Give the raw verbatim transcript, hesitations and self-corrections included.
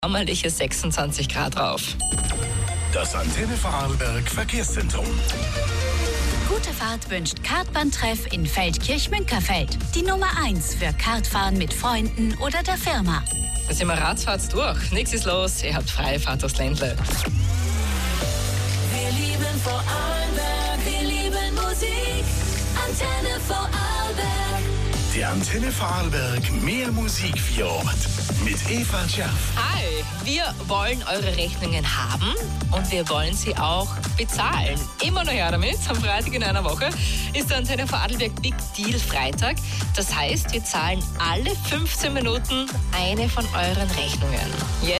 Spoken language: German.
Sommerliche sechsundzwanzig Grad drauf. Das Antenne Vorarlberg Verkehrszentrum. Gute Fahrt wünscht Kartbahntreff in Feldkirch-Münkerfeld. Die Nummer eins für Kartfahren mit Freunden oder der Firma. Da sind wir ratzfatz durch. Nichts ist los. Ihr habt freie Fahrt aufs Ländle. Wir lieben Vorarlberg, wir lieben Musik. Antenne Vorarlberg. Die Antenne Vorarlberg mehr Musik für Ort. Mit Eva Schaff. Hi, wir wollen eure Rechnungen haben und wir wollen sie auch bezahlen. Immer noch her damit. Am Freitag in einer Woche ist der Antenne Vorarlberg Big Deal Freitag. Das heißt, wir zahlen alle fünfzehn Minuten eine von euren Rechnungen. Jetzt